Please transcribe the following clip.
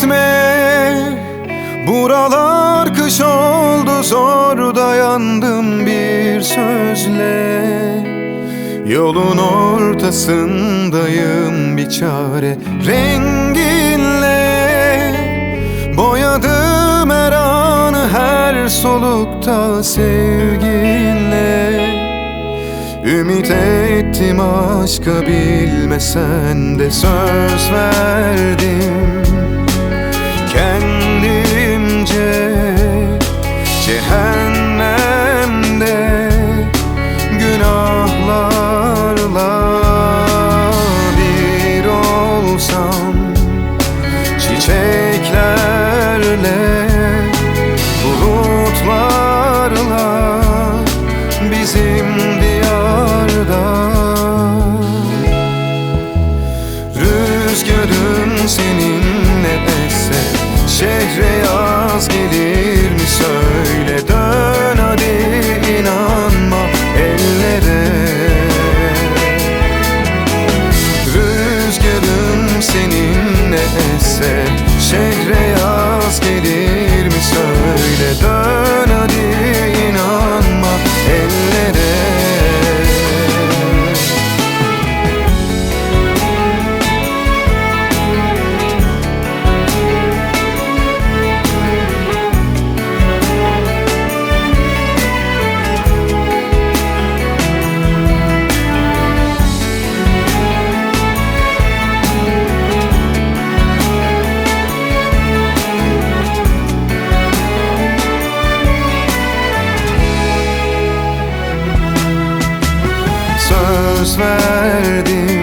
gitme, buralar kış oldu, zor dayandım bir sözle. Yolun ortasındayım bir çare renginle. Boyadım her anı, her solukta sevginle. Ümit ettim aşka, bilmesen de söz verdim kendimce. Cehennemde günahlarla bir olsam, çiçeklerle, bulutlarla bizim diyarda. Rüzgarın seninle esse, şehre yaz gelir mi söyle. Dön hadi, inanma ellere. Rüzgarın seninle esse, şehre yaz gelir mi söyle. Dön hadi, inanma ellere. Söz verdim